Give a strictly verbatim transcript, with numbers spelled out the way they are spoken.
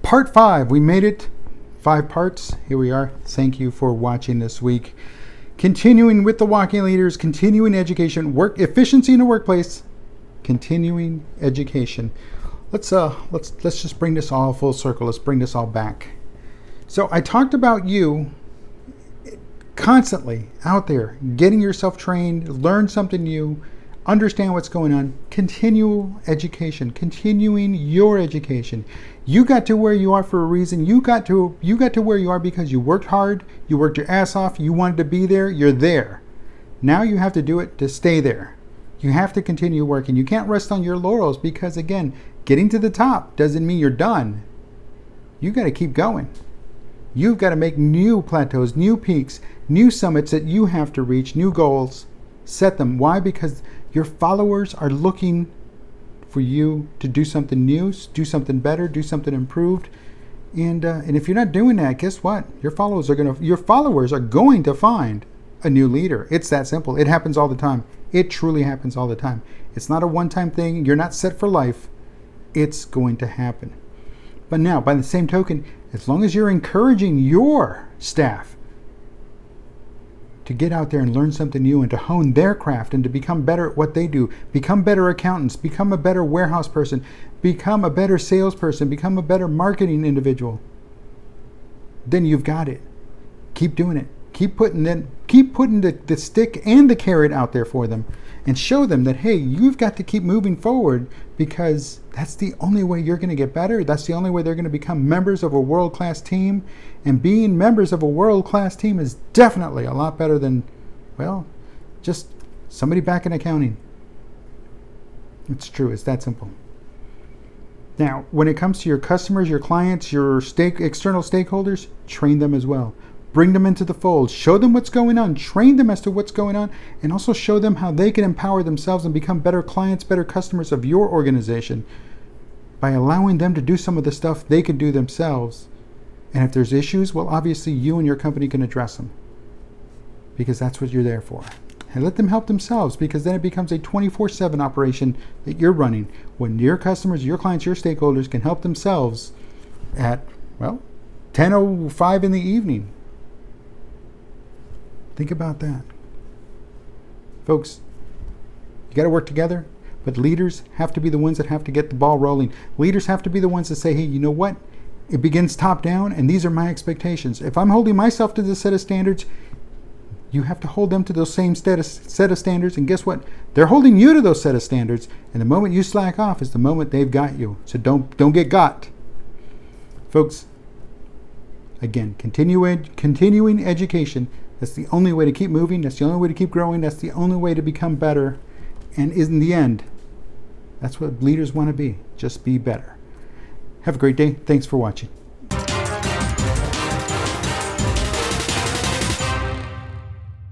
part five. We made it. Five parts. Here we are. Thank you for watching this week. Continuing with the walking leaders, continuing education, work efficiency in the workplace, continuing education. Let's uh let's let's just bring this all full circle. Let's bring this all back. So I talked about you constantly out there, getting yourself trained, learn something new, understand what's going on, continual education, continuing your education. You got to where you are for a reason. You got to you got to where you are because you worked hard, you worked your ass off, you wanted to be there, you're there. Now you have to do it to stay there. You have to continue working. You can't rest on your laurels because, again, getting to the top doesn't mean you're done. You got to keep going. You've got to make new plateaus, new peaks, new summits that you have to reach, new goals. Set them. Why? Because your followers are looking for you to do something new, do something better, do something improved. And uh, and if you're not doing that, guess what? Your followers are gonna your followers are going to find a new leader. It's that simple. It happens all the time. It truly happens all the time. It's not a one-time thing. You're not set for life. It's going to happen. But now, by the same token, as long as you're encouraging your staff to get out there and learn something new and to hone their craft and to become better at what they do, become better accountants, become a better warehouse person, become a better salesperson, become a better marketing individual, then you've got it. Keep doing it. Keep putting it, keep putting the, the stick and the carrot out there for them and show them that, hey, you've got to keep moving forward because that's the only way you're going to get better. That's the only way they're going to become members of a world-class team. And being members of a world-class team is definitely a lot better than, well, just somebody back in accounting. It's true. It's that simple. Now, when it comes to your customers, your clients, your stake, external stakeholders, train them as well. Bring them into the fold. Show them what's going on. Train them as to what's going on. And also show them how they can empower themselves and become better clients, better customers of your organization by allowing them to do some of the stuff they can do themselves. And if there's issues, well, obviously you and your company can address them because that's what you're there for. And let them help themselves because then it becomes a twenty-four seven operation that you're running when your customers, your clients, your stakeholders can help themselves at, well, ten oh five in the evening. Think about that. Folks, you got to work together, but leaders have to be the ones that have to get the ball rolling. Leaders have to be the ones that say, hey, you know what? It begins top down, and these are my expectations. If I'm holding myself to this set of standards, you have to hold them to those same set of standards, and guess what? They're holding you to those set of standards, and the moment you slack off is the moment they've got you. So don't don't get got. Folks, again, continue ed- continuing education. That's the only way to keep moving. That's the only way to keep growing. That's the only way to become better. And in the end, that's what leaders want to be. Just be better. Have a great day. Thanks for watching.